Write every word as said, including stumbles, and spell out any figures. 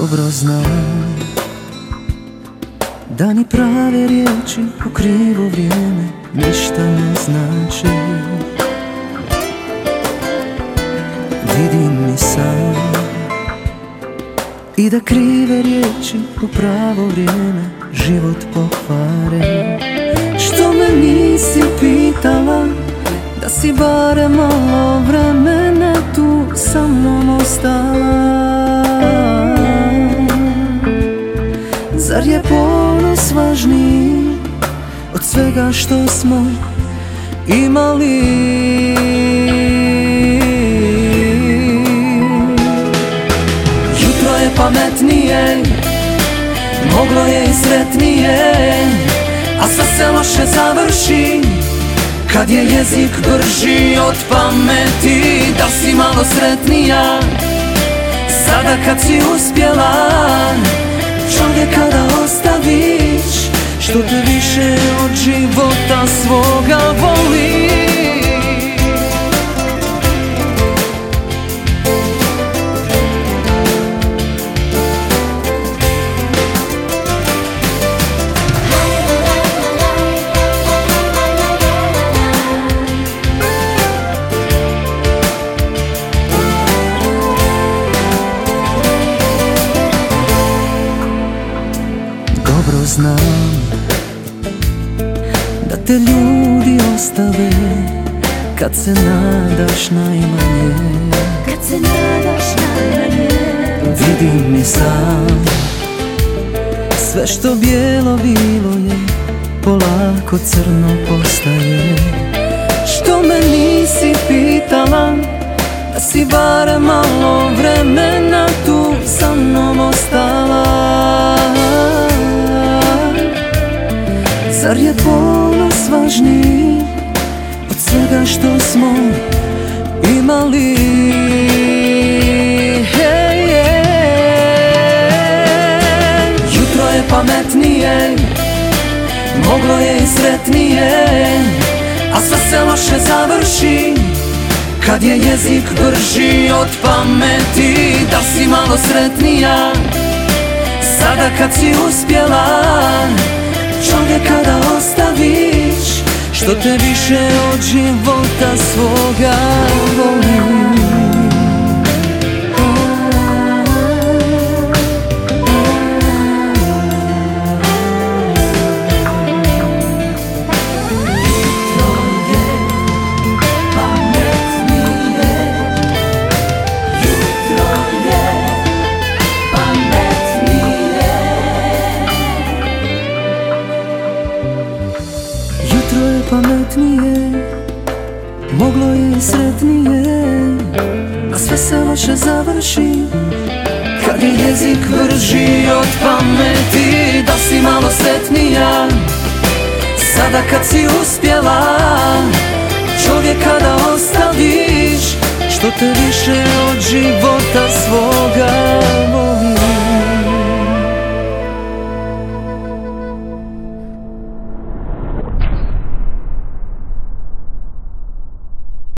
Dobro znam da ni prave riječi u krivo vrijeme ništa ne znači. Vidim i sam i da krive riječi u pravo vrijeme život pokvare. Što me nisi pitala da si barem malo vremena tu sa mnom ostala? Zar je ponos važniji od svega što smo imali? Jutro je pametnije, moglo je i sretnije, a sve se loše završi kad je jezik brži od pameti. Da si malo sretnija sada kad si uspjela čovjeka da ostaviš, što te više od života svoga voli. Dobro znam da te ljudi ostave kad se nadaš najmanje. Kad se nadaš najmanje. Vidim i sam sve što bijelo bilo je polako crno postaje. Što me nisi pitala da si barem malo vremena tu sa mnom ostala? Zar je ponos važniji od svega što smo imali? Hey, yeah. Jutro je pametnije, moglo je i sretnije, a sve se loše završi kad je jezik brži od pameti. Da si malo sretnija sada kad si uspjela čovjeka da ostaviš, što te više od života svoga voli. Jutro je pametnije, moglo je i sretnije, a sve se loše završi kad je jezik brži od pameti. Da si malo sretnija sada kad si uspjela čovjeka da ostaviš, što te više od života svoga